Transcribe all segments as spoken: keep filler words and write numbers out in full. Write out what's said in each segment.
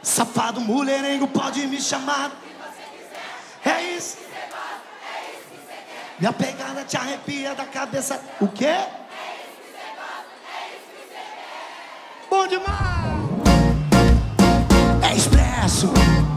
Safado, mulherengo, pode me chamar. É isso. Minha pegada te arrepia da cabeça. O quê? Bom demais. É expresso.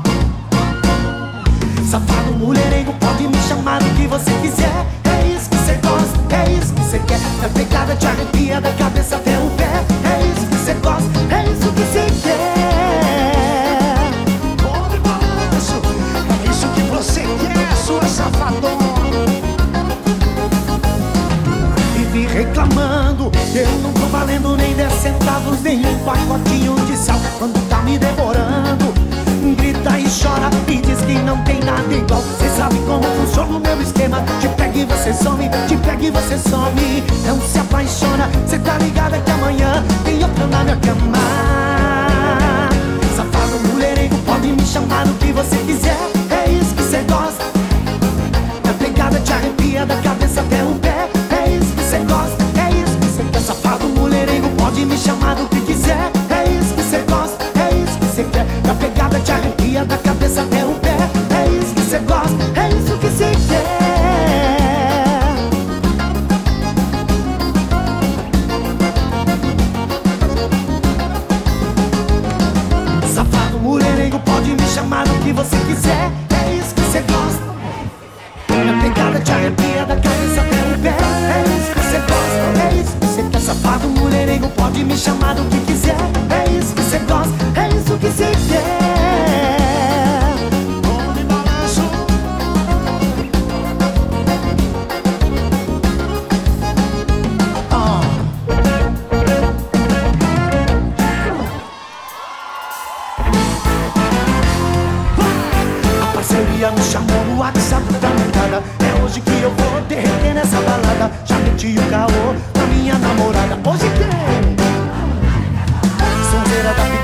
Safado, mulherengo, pode me chamar o que você quiser. É isso que você gosta, é isso que você quer. Minha pegada te arrepia da cabeça até o pé. É isso que você gosta, é isso que você quer. Bom de balanço, é isso que você quer, sua safadona. Vive reclamando, eu não tô valendo nem dez centavos, nem um pacotinho de sal. Quando tá me devorando, grita e chora e diz que não tem nada igual. Cê sabe como funciona o meu esquema. Te pega e você some, te pega e você some. Não se apaixona, cê tá ligada que amanhã tem outro na minha cama. Safado, mulherengo, pode me chamar o que você quiser. É isso que cê gosta. Minha pegada te arrepia da cabeça até o pé. É isso que cê gosta, é isso que cê quer. Safado, mulherengo, pode me chamar do que quiser. É isso que cê gosta, é isso que cê quer. Minha pegada te arrepia da cabeça até o pé. É isso que cê gosta, é isso que cê quer. Safado, mulherengo, pode me chamar do que você quiser. É isso que cê gosta. Minha pegada te arrepia da cabeça até o pé. É isso que cê gosta, é isso que cê quer. Safado, mulherengo, pode me chamar do que quiser. É isso que cê gosta, é isso que cê quer. Bom de balanço. Oh. A parceria me chamou no WhatsApp da montada. É hoje que eu vou derreter nessa balada. Já meti o caô na minha namorada. Hoje tem sonzeira da